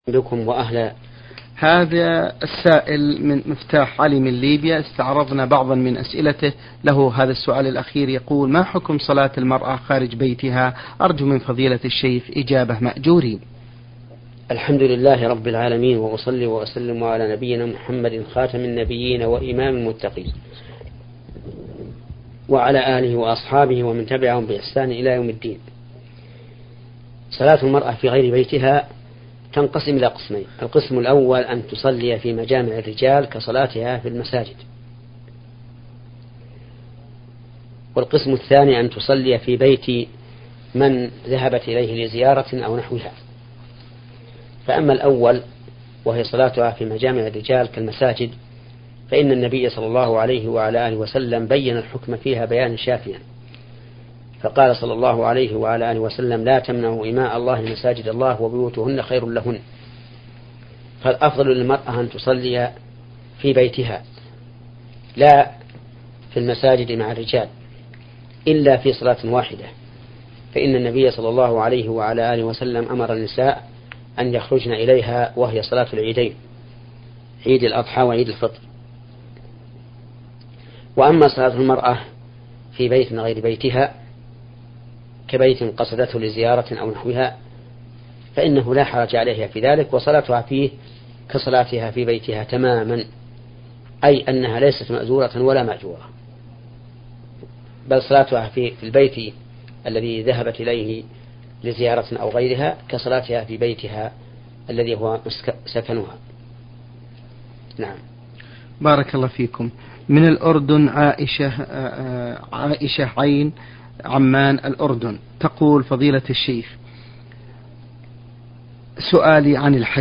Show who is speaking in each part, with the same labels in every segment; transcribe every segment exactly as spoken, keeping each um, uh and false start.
Speaker 1: بكم وأهلا.
Speaker 2: هذا السائل من مفتاح علي من ليبيا، استعرضنا بعضا من أسئلته. له هذا السؤال الأخير يقول: ما حكم صلاة المرأة خارج بيتها؟ أرجو من فضيلة الشيخ إجابة مأجورين.
Speaker 1: الحمد لله رب العالمين، وأصلي وأسلم على نبينا محمد خاتم النبيين وإمام المتقين وعلى آله وأصحابه ومن تبعهم بإحسان إلى يوم الدين. صلاة المرأة في غير بيتها تنقسم إلى قسمين: القسم الأول أن تصلي في مجامع الرجال كصلاتها في المساجد، والقسم الثاني أن تصلي في بيت من ذهبت إليه لزيارة أو نحوها. فأما الأول وهي صلاتها في مجامع الرجال كالمساجد، فإن النبي صلى الله عليه وعلى آله وسلم بين الحكم فيها بيانا شافيا، فقال صلى الله عليه وعلى آله وسلم: لا تمنعوا إماء الله مساجد الله وبيوتهن خير لهن. فالأفضل للمرأة أن تصلي في بيتها لا في المساجد مع الرجال إلا في صلاة واحدة، فإن النبي صلى الله عليه وعلى آله وسلم أمر النساء أن يخرجن إليها وهي صلاة العيدين، عيد الأضحى وعيد الفطر. وأما صلاة المرأة في بيت غير بيتها كبيت قصدته لزيارة أو نحوها فإنه لا حرج عليها في ذلك، وصلاتها فيه كصلاتها في بيتها تماما، أي أنها ليست مأزورة ولا مأجورة، بل صلاتها في البيت الذي ذهبت إليه لزيارة أو غيرها كصلاتها في بيتها الذي هو سكنها. نعم.
Speaker 2: بارك الله فيكم. من الأردن عائشة عائشة عين عمان الأردن تقول: فضيلة الشيخ، سؤالي عن الحج.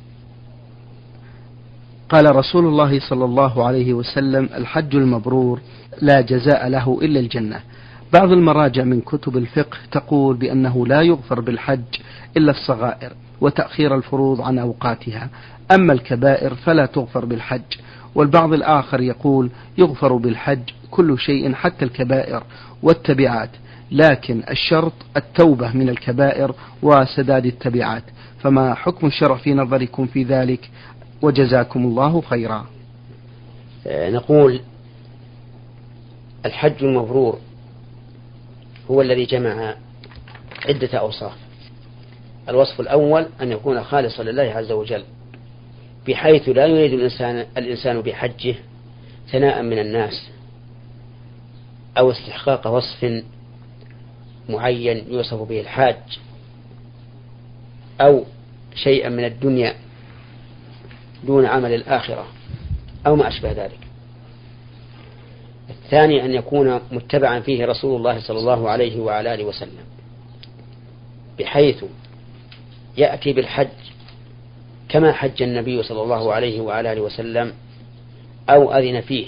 Speaker 2: قال رسول الله صلى الله عليه وسلم: الحج المبرور لا جزاء له إلا الجنة. بعض المراجع من كتب الفقه تقول بأنه لا يغفر بالحج إلا الصغائر وتأخير الفروض عن أوقاتها، أما الكبائر فلا تغفر بالحج. والبعض الآخر يقول يغفر بالحج كل شيء حتى الكبائر والتبعات، لكن الشرط التوبة من الكبائر وسداد التبعات. فما حكم الشرع في نظركم في ذلك؟ وجزاكم الله خيرا.
Speaker 1: نقول الحج المبرور هو الذي جمع عدة أوصاف. الوصف الأول أن يكون خالصا لله عز وجل، بحيث لا يريد الإنسان, الإنسان بحجه ثناء من الناس أو استحقاق وصف معين يوصف به الحاج أو شيئا من الدنيا دون عمل الآخرة أو ما أشبه ذلك. الثاني أن يكون متبعا فيه رسول الله صلى الله عليه وعلى آله وسلم، بحيث يأتي بالحج كما حج النبي صلى الله عليه وعلى آله وسلم أو أذن فيه.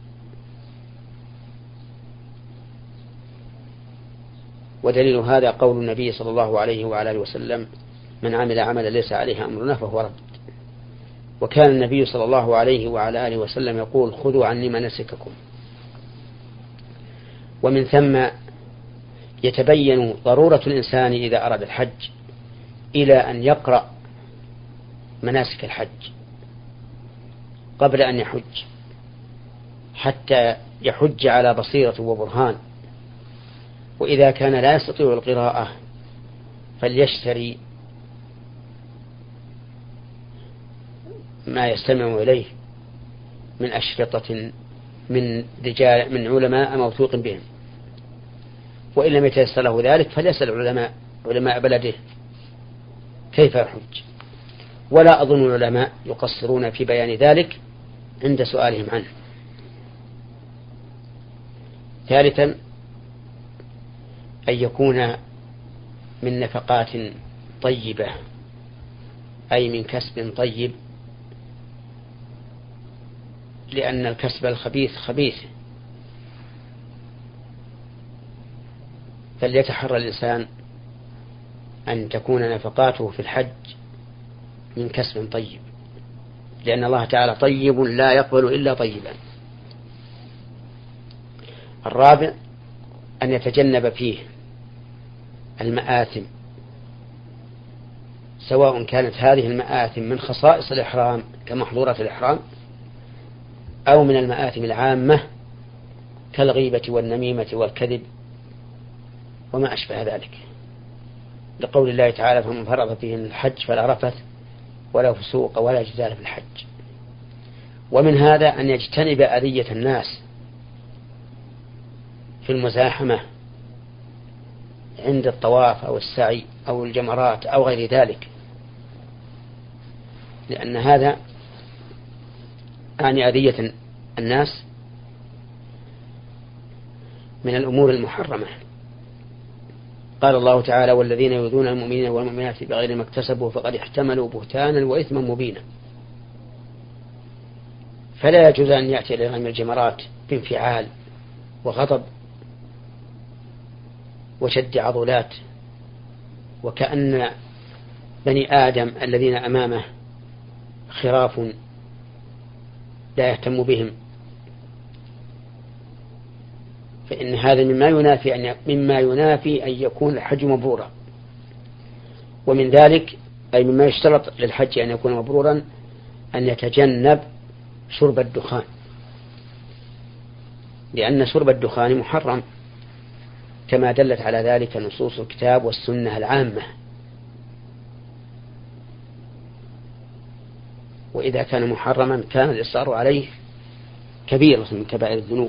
Speaker 1: ودليل هذا قول النبي صلى الله عليه وعلى آله وسلم: من عمل عملا ليس عليه أمرنا فهو رد. وكان النبي صلى الله عليه وعلى آله وسلم يقول: خذوا عني مناسككم. ومن ثم يتبين ضرورة الإنسان إذا أراد الحج إلى أن يقرأ مناسك الحج قبل أن يحج، حتى يحج على بصيرة وبرهان. وإذا كان لا يستطيع القراءة فليشتري ما يستمع إليه من أشرطة من رجال من علماء موثوق بهم، وإن لم يتيسر له ذلك فليسأل علماء علماء بلده كيف يحج. ولا أظن العلماء يقصرون في بيان ذلك عند سؤالهم عنه. ثالثا أن يكون من نفقات طيبة، أي من كسب طيب، لأن الكسب الخبيث خبيث، فليتحرى الإنسان أن تكون نفقاته في الحج من كسب طيب، لأن الله تعالى طيب لا يقبل إلا طيبا. الرابع أن يتجنب فيه المآثم سواء كانت هذه المآثم من خصائص الإحرام كمحظورة الإحرام أو من المآثم العامة كالغيبة والنميمة والكذب وما أشبه ذلك، لقول الله تعالى: فمن فرض فيه الحج فلا رفث ولا فسوق ولا جدال في الحج. ومن هذا أن يجتنب أذية الناس في المزاحمة عند الطواف أو السعي أو الجمرات أو غير ذلك، لأن هذا أعني أذية الناس من الأمور المحرمة. قال الله تعالى: والذين يؤذون المؤمنين والمؤمنات بغير ما اكتسبوا فقد احتملوا بهتانا وإثما مبينا. فلا يجوز أن يأتي إلى رمي الجمرات بانفعال وغضب وشد عضلات، وكأن بني آدم الذين أمامه خراف لا يهتم بهم، فإن هذا مما ينافي أن مما ينافي أن يكون الحج مبرورا. ومن ذلك أي مما يشترط للحج أن يكون مبرورا أن يتجنب شرب الدخان، لأن شرب الدخان محرم كما دلت على ذلك نصوص الكتاب والسنة العامة. وإذا كان محرما كان الإصرار عليه كبيرة من كبائر الذنوب.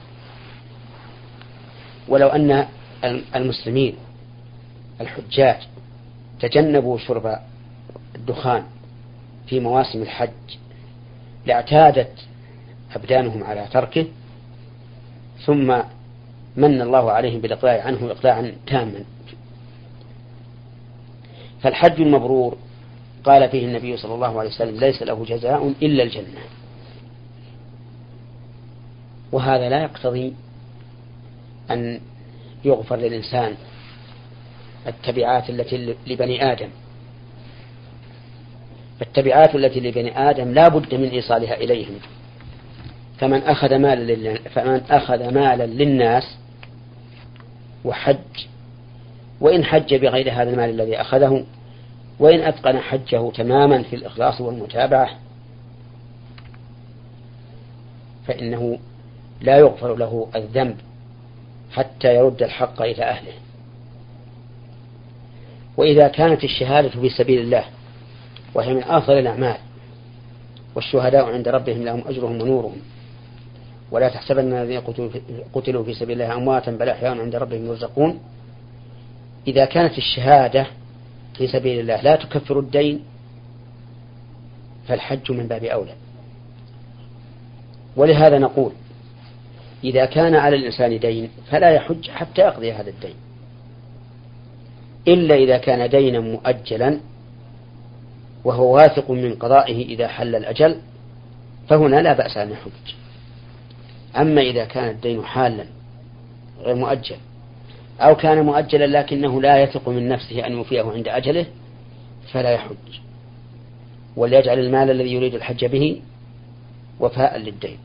Speaker 1: ولو أن المسلمين الحجاج تجنبوا شرب الدخان في مواسم الحج لاعتادت أبدانهم على تركه، ثم من الله عليهم بالإقلاع عنه إقلاعا تاما. فالحج المبرور قال فيه النبي صلى الله عليه وسلم: ليس له جزاء إلا الجنة. وهذا لا يقتضي أن يغفر للإنسان التبعات التي لبني آدم، فالتبعات التي لبني آدم لا بد من إيصالها إليهم. فمن أخذ مالا فمن أخذ مالا للناس وحج، وإن حج بغير هذا المال الذي أخذه، وإن أتقن حجه تماما في الإخلاص والمتابعة، فإنه لا يغفر له الذنب حتى يرد الحق إلى أهله. وإذا كانت الشهادة في سبيل الله وهي من أفضل الأعمال، والشهداء عند ربهم لهم أجرهم ونورهم، ولا تحسبن الذين قتلوا في سبيل الله أمواتا بل أحياء عند ربهم يرزقون، إذا كانت الشهادة في سبيل الله لا تكفر الدين فالحج من باب أولى. ولهذا نقول: إذا كان على الإنسان دين فلا يحج حتى يقضي هذا الدين، إلا إذا كان دينا مؤجلا وهو واثق من قضائه إذا حل الأجل، فهنا لا بأس أن يحج. أما إذا كان الدين حالا غير مؤجل، أو كان مؤجلا لكنه لا يثق من نفسه أن يوفيه عند أجله، فلا يحج، وليجعل المال الذي يريد الحج به وفاء للدين.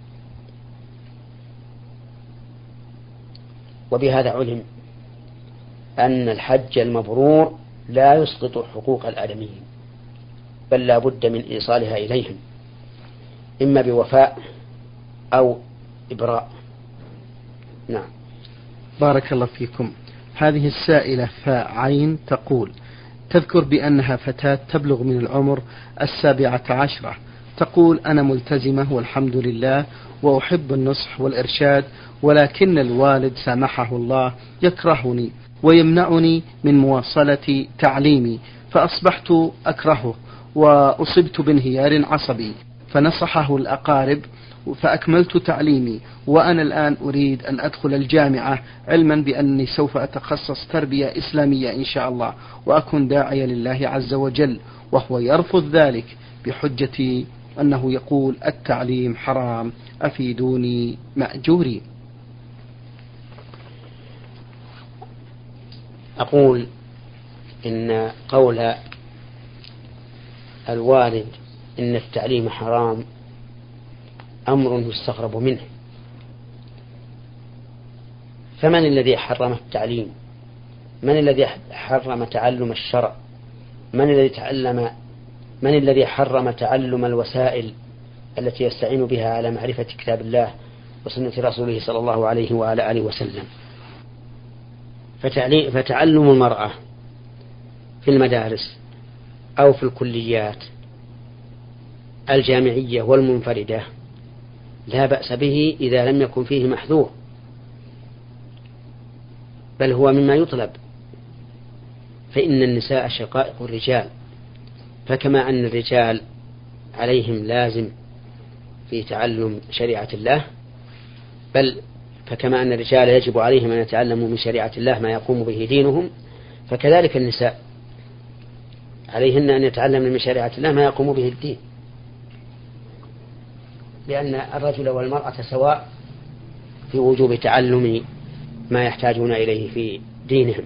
Speaker 1: وبهذا علم أن الحج المبرور لا يسقط حقوق الآدميين، بل لا بد من إيصالها إليهم، إما بوفاء أو إبراء. نعم.
Speaker 2: بارك الله فيكم. هذه السائلة فاء عين تقول: تذكر بأنها فتاة تبلغ من العمر السابعة عشرة، تقول: أنا ملتزمة والحمد لله وأحب النصح والإرشاد، ولكن الوالد سامحه الله يكرهني ويمنعني من مواصلة تعليمي، فأصبحت أكرهه وأصبت بانهيار عصبي، فنصحه الأقارب فأكملت تعليمي، وأنا الآن أريد أن أدخل الجامعة، علما بأني سوف أتخصص تربية إسلامية إن شاء الله وأكون داعية لله عز وجل، وهو يرفض ذلك بحجة أنه يقول التعليم حرام، أفيدوني مأجوري.
Speaker 1: أقول إن قول الوالد إن التعليم حرام أمر يستغرب منه. فمن الذي حرم التعليم؟ من الذي حرم تعلم الشرع من الذي تعلم من الذي حرم تعلم الوسائل التي يستعين بها على معرفة كتاب الله وسنة رسوله صلى الله عليه وعلى آله وسلم؟ فتعلم المرأة في المدارس أو في الكليات الجامعية والمنفردة لا بأس به إذا لم يكن فيه محذور، بل هو مما يطلب، فإن النساء شقائق الرجال، فكما أن الرجال عليهم لازم في تعلم شريعة الله، بل فكما أن الرجال يجب عليهم أن يتعلموا من شريعة الله ما يقوم به دينهم، فكذلك النساء عليهن أن يتعلمن من شريعة الله ما يقوم به الدين، لأن الرجل والمرأة سواء في وجوب تعلم ما يحتاجون إليه في دينهم.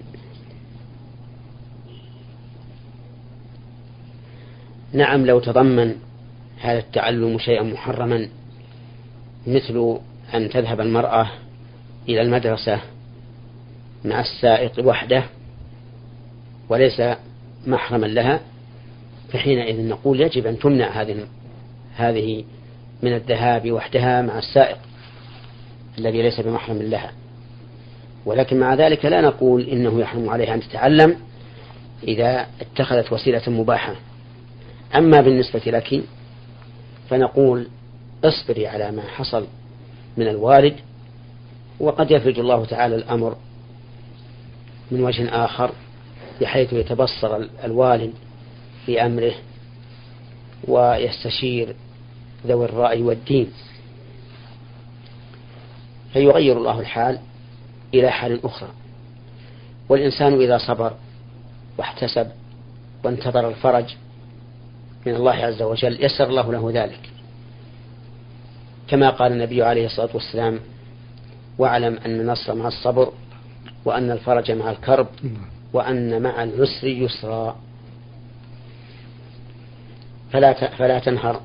Speaker 1: نعم، لو تضمن هذا التعلم شيئا محرما مثل أن تذهب المرأة إلى المدرسة مع السائق وحده وليس محرما لها، فحينئذ نقول يجب أن تمنع هذه هذه من الذهاب وحدها مع السائق الذي ليس بمحرم لها. ولكن مع ذلك لا نقول إنه يحرم عليها أن تتعلم إذا اتخذت وسيلة مباحة. أما بالنسبة لك فنقول اصبري على ما حصل من الوالد، وقد يفرج الله تعالى الأمر من وجه آخر بحيث يتبصر الوالد في أمره ويستشير ذوي الرأي والدين، فيغير الله الحال إلى حال أخرى. والإنسان إذا صبر واحتسب وانتظر الفرج من الله عز وجل يسر الله له ذلك، كما قال النبي عليه الصلاة والسلام: واعلم أن النصر مع الصبر، وأن الفرج مع الكرب، وأن مع العسر يسرا. فلا فلا تنهر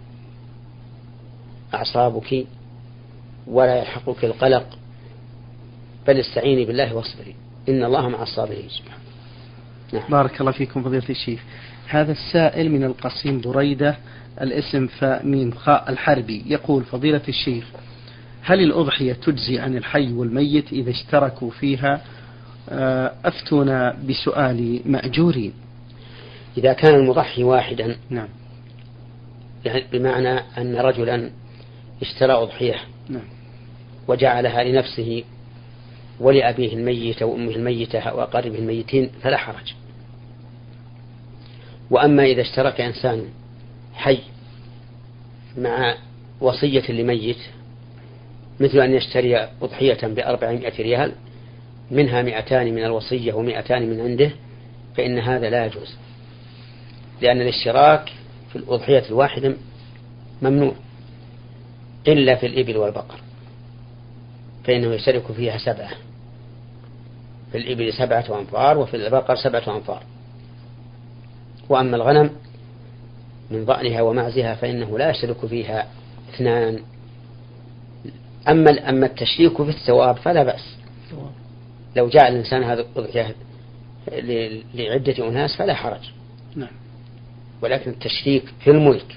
Speaker 1: أعصابك ولا يلحقك القلق، بل استعيني بالله واصبري، إن الله مع الصابرين.
Speaker 2: نعم. بارك الله فيكم فضيلة الشيخ. هذا السائل من القصيم بريدة، الاسم فاء ميم خاء الحربي، يقول: فضيلة الشيخ، هل الأضحية تجزي عن الحي والميت إذا اشتركوا فيها؟ أفتونا بسؤال مأجورين.
Speaker 1: إذا كان المضحي واحدا،
Speaker 2: نعم،
Speaker 1: يعني بمعنى أن رجلا اشترى أضحية،
Speaker 2: نعم،
Speaker 1: وجعلها لنفسه ولأبيه الميت وأمه الميتة وأقاربه الميتين فلا حرج. وأما إذا اشترك إنسان حي مع وصية لميت، مثل أن يشتري أضحية بأربعمائة ريال منها مئتان من الوصية ومئتان من عنده، فإن هذا لا يجوز، لأن الاشتراك في الأضحية الواحدة ممنوع إلا في الإبل والبقر، فإنه يشترك فيها سبعة، في الإبل سبعة أنفار وفي البقر سبعة أنفار. وأما الغنم من ضأنها ومعزها فإنه لا يشترك فيها اثنان. أما أما التشريك في الثواب فلا بأس، لو جعل الإنسان هذا الأضحية لعدة أناس فلا حرج،
Speaker 2: نعم.
Speaker 1: ولكن التشريك في الملك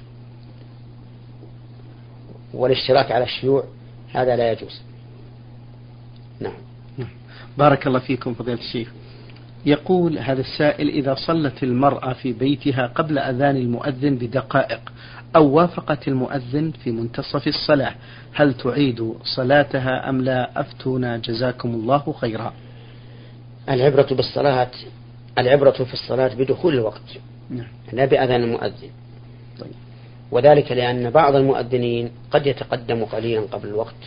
Speaker 1: والاشتراك على الشيوع هذا لا يجوز. نعم.
Speaker 2: بارك الله فيكم فضيلة الشيخ. يقول هذا السائل: إذا صلت المرأة في بيتها قبل أذان المؤذن بدقائق أو وافقت المؤذن في منتصف الصلاة، هل تعيد صلاتها أم لا؟ أفتونا جزاكم الله خيرا.
Speaker 1: العبرة بالصلاة العبرة في الصلاة بدخول الوقت،
Speaker 2: نعم،
Speaker 1: لا بأذان المؤذن.
Speaker 2: طيب.
Speaker 1: وذلك لأن بعض المؤذنين قد يتقدم قليلا قبل الوقت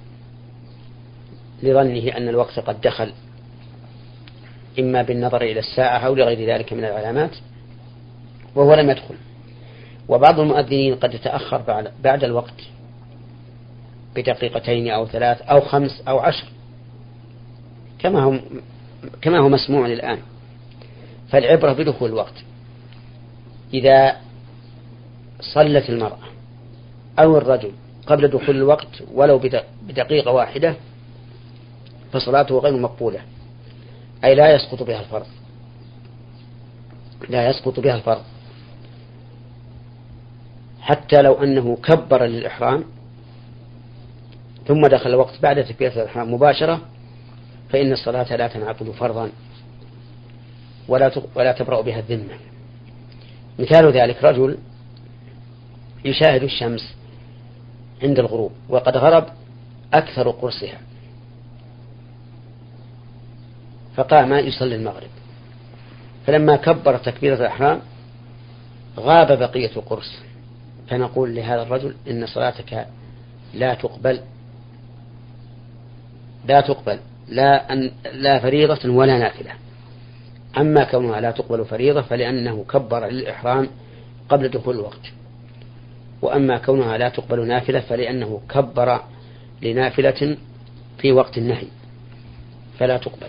Speaker 1: لظنه أن الوقت قد دخل، إما بالنظر إلى الساعة أو لغير ذلك من العلامات، وهو لم يدخل. وبعض المؤذنين قد يتأخر بعد, بعد الوقت بدقيقتين أو ثلاث أو خمس أو عشر، كما هو, كما هو مسموع الآن. فالعبرة بدخول الوقت. إذا صلت المرأة أو الرجل قبل دخول الوقت ولو بدقيقة واحدة فصلاته غير مقبولة، أي لا يسقط بها الفرض، لا يسقط بها الفرض، حتى لو أنه كبر للإحرام ثم دخل الوقت بعد تكبيرة الإحرام مباشرة فإن الصلاة لا تنعقد فرضا ولا ولا تبرأ بها الذمة. مثال ذلك رجل يشاهد الشمس عند الغروب وقد غرب أكثر قرصها، فقام يصلي المغرب، فلما كبر تكبيرة الإحرام غاب بقية القرص، فنقول لهذا الرجل إن صلاتك لا تقبل لا تقبل لا, أن لا فريضة ولا نافلة. أما كونها لا تقبل فريضة فلأنه كبر للإحرام قبل دخول الوقت، وأما كونها لا تقبل نافلة فلأنه كبر لنافلة في وقت النهي فلا تقبل،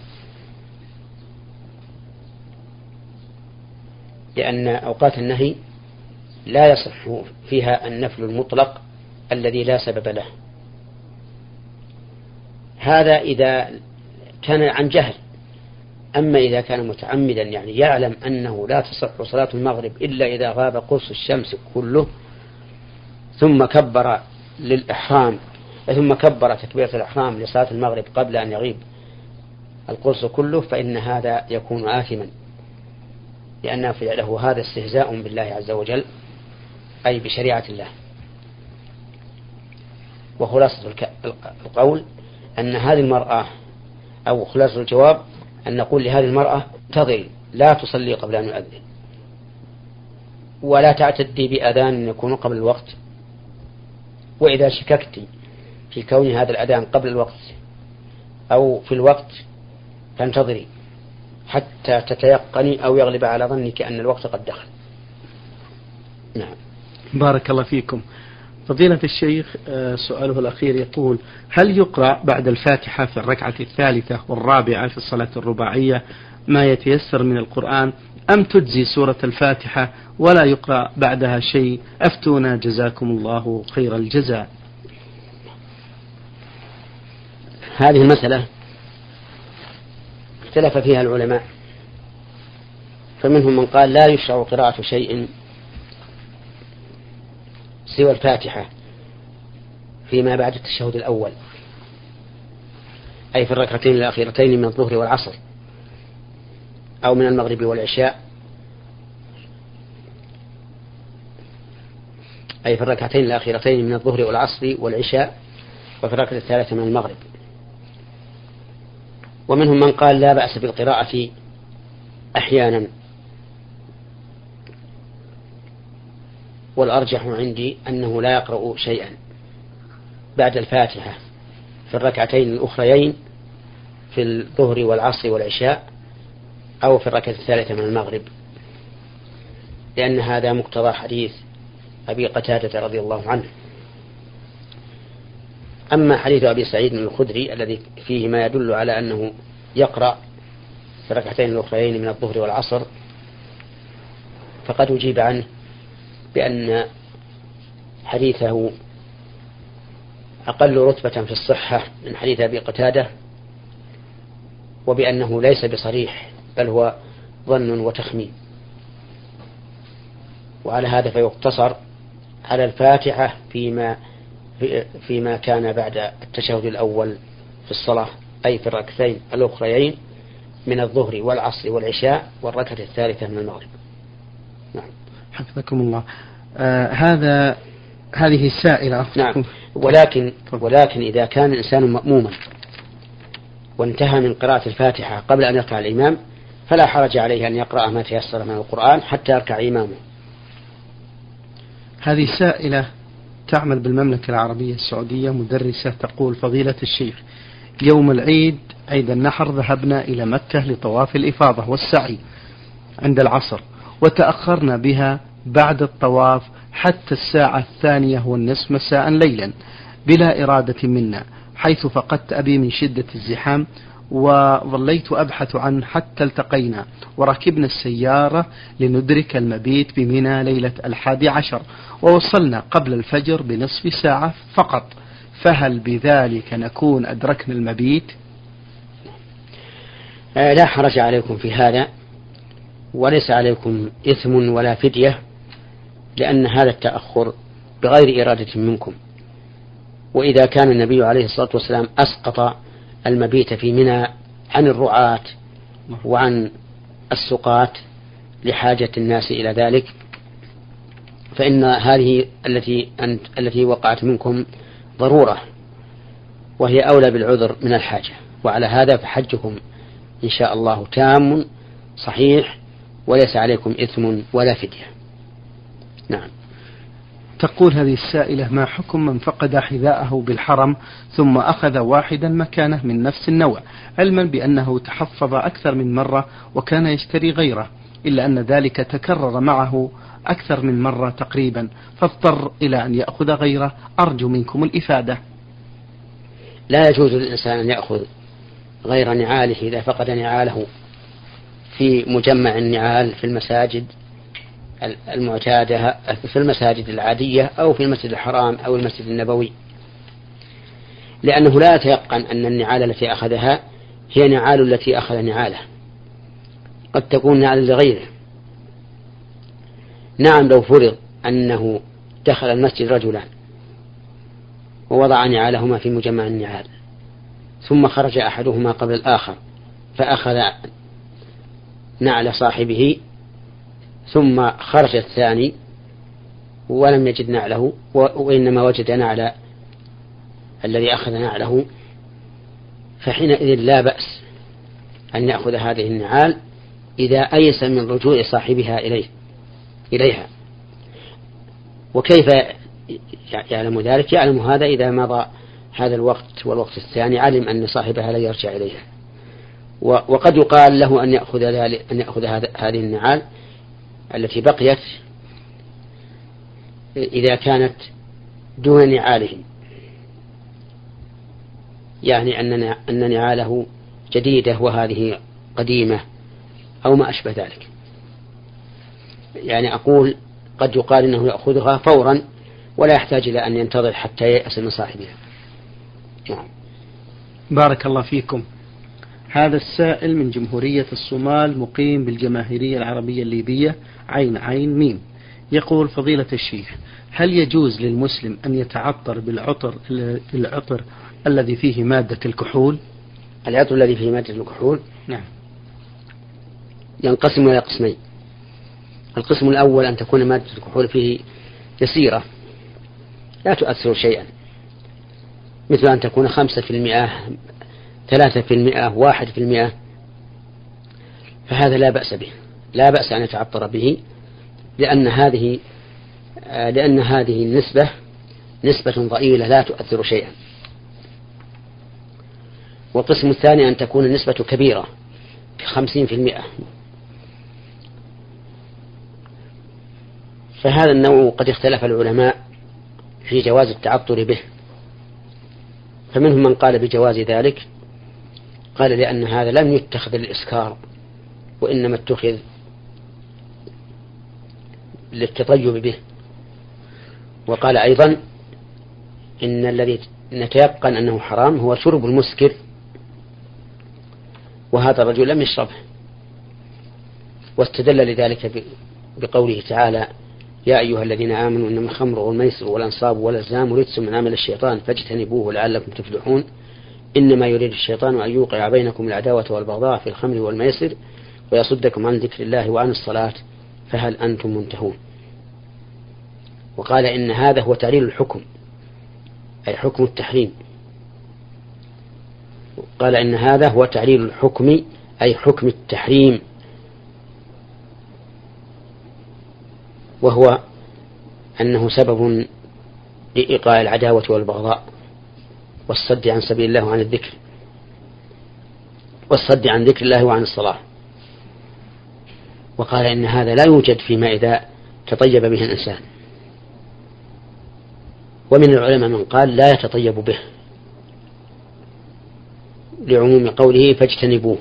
Speaker 1: لأن أوقات النهي لا يصح فيها النفل المطلق الذي لا سبب له. هذا إذا كان عن جهل. أما إذا كان متعمدا يعني يعلم أنه لا تصح صلاة المغرب إلا إذا غاب قرص الشمس كله ثم كبر للإحرام ثم كبر تكبيرة الإحرام لصلاة المغرب قبل أن يغيب القرص كله، فإن هذا يكون آثما، لأن فعله هذا استهزاء بالله عز وجل أي بشريعة الله. وخلاصة القول أن هذه المرأة أو خلاصة الجواب أن نقول لهذه المرأة انتظري لا تصلي قبل أن يؤذن، ولا تعتدي بأذان يكون قبل الوقت، وإذا شككت في كون هذا الأذان قبل الوقت أو في الوقت فانتظري حتى تتيقني أو يغلب على ظنك أن الوقت قد دخل. نعم.
Speaker 2: بارك الله فيكم. فضيلة الشيخ، سؤاله الأخير يقول: هل يقرأ بعد الفاتحة في الركعة الثالثة والرابعة في الصلاة الرباعية ما يتيسر من القرآن، أم تجزي سورة الفاتحة ولا يقرأ بعدها شيء؟ أفتونا جزاكم الله خير الجزاء.
Speaker 1: هذه المسألة اختلف فيها العلماء، فمنهم من قال لا يشرع قراءة شيء سوى الفاتحة فيما بعد التشهد الأول، أي في الركعتين الأخيرتين من الظهر والعصر أو من المغرب والعشاء، أي في الركعتين الأخيرتين من الظهر والعصر والعشاء وفي الركعة الثالثة من المغرب. ومنهم من قال لا بأس بالقراءة أحيانا، والأرجح عندي أنه لا يقرأ شيئا بعد الفاتحة في الركعتين الأخريين في الظهر والعصر والعشاء أو في الركعة الثالثة من المغرب، لأن هذا مقتضى حديث أبي قتادة رضي الله عنه. أما حديث أبي سعيد الخدري الذي فيه ما يدل على أنه يقرأ في الركعتين الأخريين من الظهر والعصر فقد أجيب عنه بأن حديثه أقل رتبة في الصحة من حديث أبي قتادة، وبأنه ليس بصريح بل هو ظن وتخمين، وعلى هذا فيقتصر على الفاتحة فيما فيما كان بعد التشهد الأول في الصلاة، أي في الركعتين الأخريين من الظهر والعصر والعشاء والركعة الثالثة من المغرب. نعم.
Speaker 2: حفظكم الله. آه هذا هذه السائلة.
Speaker 1: نعم. ولكن ولكن إذا كان الإنسان مأموما وانتهى من قراءة الفاتحة قبل أن يركع الإمام فلا حرج عليه أن يقرأ ما تيسر من القرآن حتى يركع إمامه.
Speaker 2: هذه سائلة تعمل بالمملكة العربية السعودية، مدرسة، تقول: فضيلة الشيخ، يوم العيد عيد النحر ذهبنا إلى مكة لطواف الإفاضة والسعي عند العصر، وتأخرنا بها بعد الطواف حتى الساعة الثانية والنصف مساء ليلا بلا إرادة منا، حيث فقدت أبي من شدة الزحام، وظليت أبحث عنه حتى التقينا وركبنا السيارة لندرك المبيت بمنى ليلة الحادي عشر، ووصلنا قبل الفجر بنصف ساعة فقط، فهل بذلك نكون أدركنا المبيت؟
Speaker 1: لا حرج عليكم في هذا، وليس عليكم إثم ولا فدية، لأن هذا التأخر بغير إرادة منكم. وإذا كان النبي عليه الصلاة والسلام أسقط المبيت في منى عن الرعاة وعن السقاة لحاجة الناس إلى ذلك، فإن هذه التي أنت التي وقعت منكم ضرورة، وهي أولى بالعذر من الحاجة. وعلى هذا فحجكم إن شاء الله تام صحيح، وليس عليكم إثم ولا فدية. نعم.
Speaker 2: تقول هذه السائلة: ما حكم من فقد حذاءه بالحرم ثم أخذ واحدا مكانه من نفس النوع، علما بأنه تحفظ أكثر من مرة وكان يشتري غيره، إلا أن ذلك تكرر معه أكثر من مرة تقريبا، فاضطر إلى أن يأخذ غيره؟ أرجو منكم الإفادة.
Speaker 1: لا يجوز للإنسان أن يأخذ غير نعاله إذا فقد نعاله في مجمع النعال في المساجد المعتادة، في المساجد العادية أو في المسجد الحرام أو المسجد النبوي، لأنه لا يتيقن أن النعال التي أخذها هي نعال التي أخذ نعاله، قد تكون نعال لغيره. نعم، لو فرض أنه دخل المسجد رجلان ووضع نعالهما في مجمع النعال، ثم خرج أحدهما قبل الآخر فأخذ نعل صاحبه، ثم خرج الثاني ولم يجد نعله وإنما وجد نعل الذي أخذ نعله، فحينئذ لا بأس أن يأخذ هذه النعال إذا أيس من رجوع صاحبها إليه إليها. وكيف يعلم ذلك؟ يعلم هذا إذا مضى هذا الوقت والوقت الثاني، علم أن صاحبها لا يرجع إليها. وقد يقال له أن يأخذ أن يأخذ هذه النعال التي بقيت إذا كانت دون نعالهم، يعني أن نعاله جديدة وهذه قديمة أو ما أشبه ذلك. يعني أقول قد يقال إنه يأخذها فورا ولا يحتاج إلى أن ينتظر حتى يأس من صاحبها. نعم.
Speaker 2: بارك الله فيكم. هذا السائل من جمهورية الصومال، مقيم بالجماهيرية العربية الليبية، عين عين ميم، يقول: فضيلة الشيخ، هل يجوز للمسلم أن يتعطر بالعطر العطر الذي فيه مادة الكحول؟
Speaker 1: العطر الذي فيه مادة الكحول
Speaker 2: نعم
Speaker 1: ينقسم إلى قسمين. القسم الأول أن تكون مادة الكحول فيه يسيرة لا تؤثر شيئا، مثل أن تكون خمسة في المئة، ثلاثة في المئة، واحد في المئة، فهذا لا بأس به، لا بأس أن يتعطر به، لأن هذه لأن هذه النسبة نسبة ضئيلة لا تؤثر شيئا. والقسم الثاني أن تكون النسبة كبيرة خمسين في المئة، فهذا النوع قد اختلف العلماء في جواز التعطر به، فمنهم من قال بجواز ذلك، قال لأن هذا لم يتخذ للإسكار وإنما اتخذ للتطيب به. وقال أيضا إن الذي نتيقن أنه حرام هو شرب المسكر، وهذا الرجل لم يشربه، واستدل لذلك بقوله تعالى: يا أيها الذين آمنوا إنما الخمر والميسر والأنصاب والأزلام رجس من عمل الشيطان فاجتنبوه لعلكم تفلحون، إنما يريد الشيطان أن يوقع بينكم العداوة والبغضاء في الخمر والميسر ويصدكم عن ذكر الله وعن الصلاة فهل أنتم منتهون. وقال إن هذا هو تعليل الحكم، أي حكم التحريم. قال إن هذا هو تعليل الحكم أي حكم التحريم، وهو أنه سبب لإيقاع العداوة والبغضاء والصد عن سبيل الله وعن الذكر والصد عن ذكر الله وعن الصلاة. وقال إن هذا لا يوجد فيما إذا تطيب به الإنسان، ومن العلماء من قال لا يتطيب به لعموم قوله فاجتنبوه.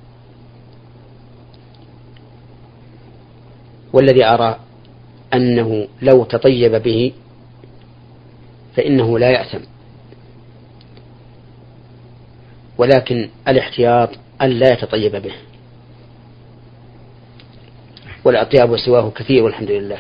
Speaker 1: والذي أرى أنه لو تطيب به فإنه لا يأثم، ولكن الاحتياط أن لا يتطيب به. والأطياب وسواه كثير والحمد لله.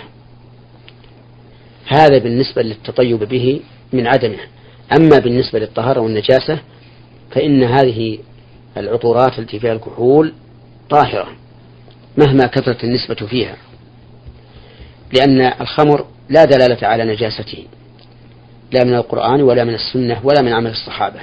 Speaker 1: هذا بالنسبة للتطيب به من عدمه. أما بالنسبة للطهارة والنجاسة فإن هذه العطورات التي فيها الكحول طاهرة مهما كثرت النسبة فيها، لأن الخمر لا دلالة على نجاسته لا من القرآن ولا من السنة ولا من عمل الصحابة،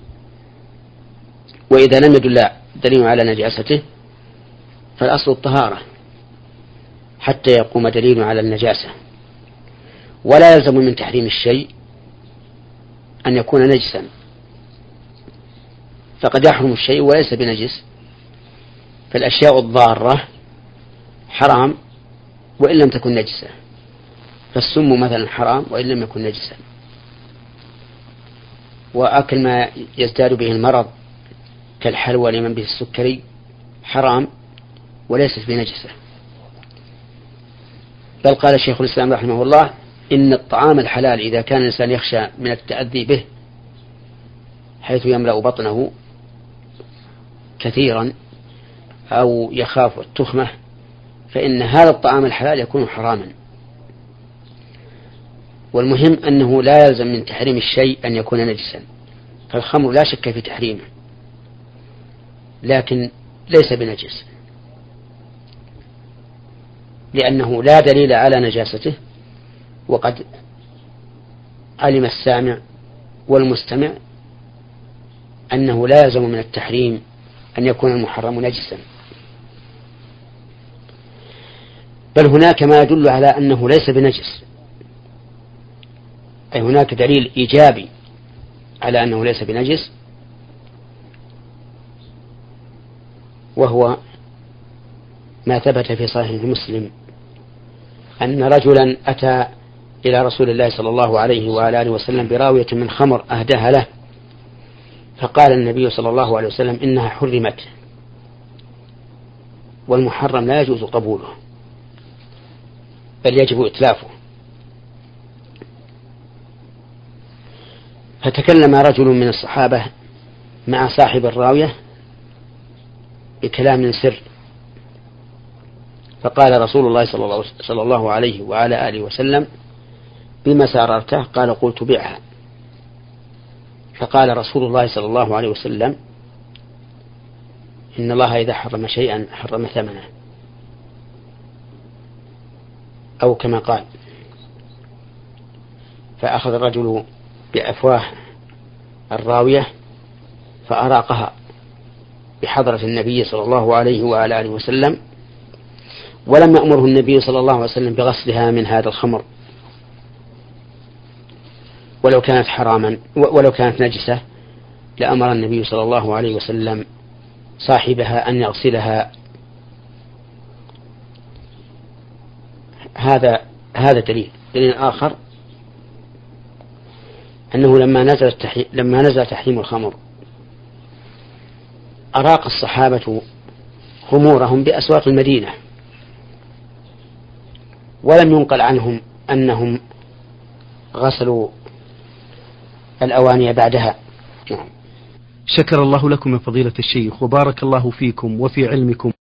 Speaker 1: وإذا لم يدل دليل على نجاسته فالأصل الطهارة حتى يقوم دليل على النجاسة. ولا يلزم من تحريم الشيء أن يكون نجسا، فقد يحرم الشيء وليس بنجس، فالأشياء الضارة حرام وإن لم تكن نجسة، فالسم مثلا حرام وإن لم يكن نجسا، وأكل ما يزداد به المرض كالحلوى لمن به السكري حرام وليست بنجسة. بل قال الشيخ الإسلام رحمه الله إن الطعام الحلال إذا كان الإنسان يخشى من التأذي به حيث يملأ بطنه كثيرا أو يخاف التخمة فإن هذا الطعام الحلال يكون حراما. والمهم أنه لا يلزم من تحريم الشيء أن يكون نجسا، فالخمر لا شك في تحريمه لكن ليس بنجس، لأنه لا دليل على نجاسته، وقد علم السامع والمستمع أنه لا يلزم من التحريم أن يكون المحرم نجسا، بل هناك ما يدل على أنه ليس بنجس، أي هناك دليل إيجابي على أنه ليس بنجس، وهو ما ثبت في صحيح مسلم أن رجلا أتى إلى رسول الله صلى الله عليه وآله وسلم براوية من خمر أهداها له، فقال النبي صلى الله عليه وسلم إنها حرمت، والمحرم لا يجوز قبوله بل يجب إتلافه. فتكلم رجل من الصحابة مع صاحب الراوية بكلام سر، فقال رسول الله صلى الله عليه وعلى آله وسلم بما سررته؟ قال قلت بيعها. فقال رسول الله صلى الله عليه وسلم إن الله إذا حرم شيئا حرم ثمنه، أو كما قال. فأخذ الرجل بأفواه الراوية فأراقها بحضرة النبي صلى الله عليه وعلى آله وسلم، ولم يأمره النبي صلى الله عليه وسلم بغسلها من هذا الخمر ولو كانت حراما ولو كانت نجسة، لأمر النبي صلى الله عليه وسلم صاحبها أن يغسلها. هذا هذا دليل. دليل آخر أنه لما نزل التحريم لما نزل تحريم الخمر أراق الصحابة خمورهم بأسواق المدينة، ولم ينقل عنهم أنهم غسلوا الأواني بعدها.
Speaker 2: شكر الله لكم يا فضيلة الشيخ وبارك الله فيكم وفي علمكم.